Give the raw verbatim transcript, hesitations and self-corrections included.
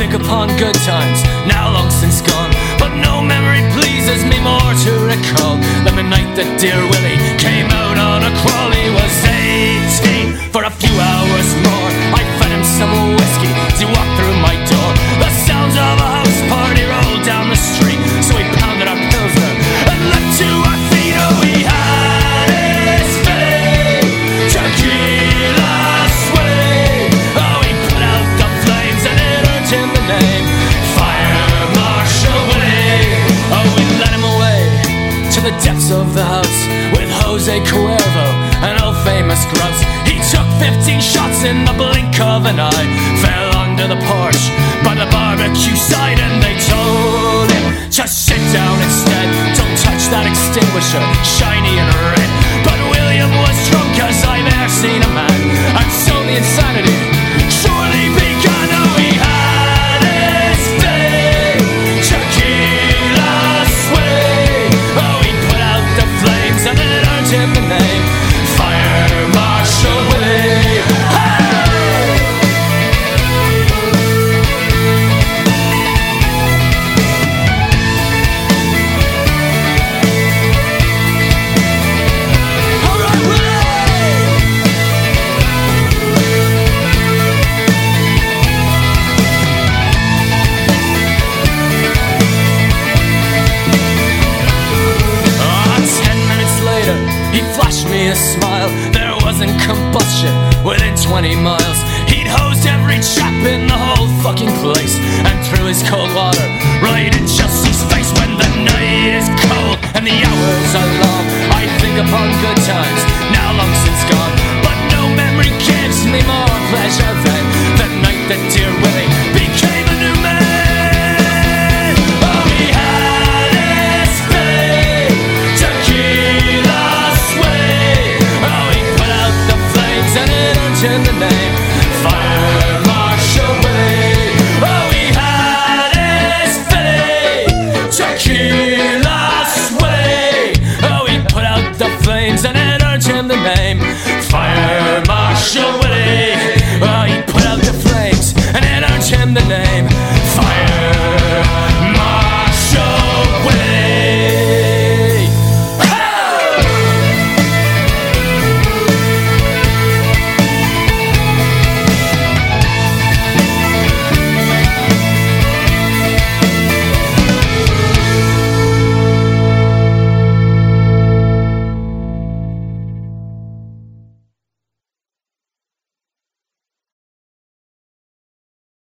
think upon good times, now long since gone, but no memory pleases me more to recall than the night that dear Willie came out on a crawl. He was eighteen. For a few hours more I fed him some whiskey as he walked through my door. The sounds of a house party rolled down the street, so we pounded our pilsner and leapt to our feet. Oh, we had his fate, tequila sway. Oh, he put out the flames and it earned him the name Fire Marshal Willie. Oh, we led him away to the depths of the house with Jose Cuervo, an old famous grouse. He took fifteen shots in the blink of an eye, fell under the porch by the barbecue side, and they told him to sit down instead. Don't touch that extinguisher, shiny and red. But William was drunk as I've ever seen a man, and so the insanity surely began. Oh, we had his fate, tequila sway. Oh, he put out the flames and it earned him the name Fire Marshal Willie. Hey! Alright, Willie! Oh, ten minutes later, he flashed me a smile. There wasn't combustion within twenty miles. He'd hosed every chap in the whole fucking place and threw his cold water right in Chelsea's face. When the night is cold and the hours are long, I think upon good times, now long since gone, but no memory gives me more pleasure than the night that dear Willie became a new man. Oh, he had his fate, tequila sway. Oh, he put out the flames and it earned him the name Fire Marshal Willie. Oh, he had his fate, tequila sway. Oh, he put out the flames and it earned him the name Fire Marshal